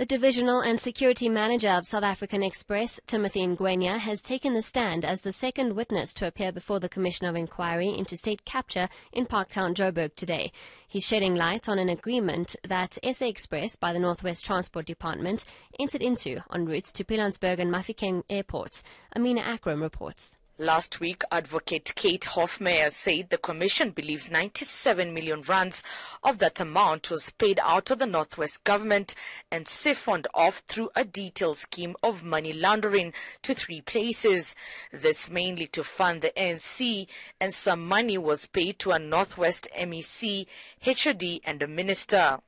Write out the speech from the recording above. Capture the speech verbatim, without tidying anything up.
The Divisional and Security Manager of South African Express, Timothy Ngwenya, has taken the stand as the second witness to appear before the Commission of Inquiry into State Capture in Parktown, Joburg today. He's shedding light on an agreement that S A Express by the Northwest Transport Department entered into on routes to Pilanesberg and Mafeking airports. Amina Akram reports. Last week, Advocate Kate Hofmeyer said the Commission believes ninety-seven million rands of that amount was paid out of the Northwest government and siphoned off through a detailed scheme of money laundering to three places. This mainly to fund the A N C, and some money was paid to a Northwest M E C, H O D and a minister.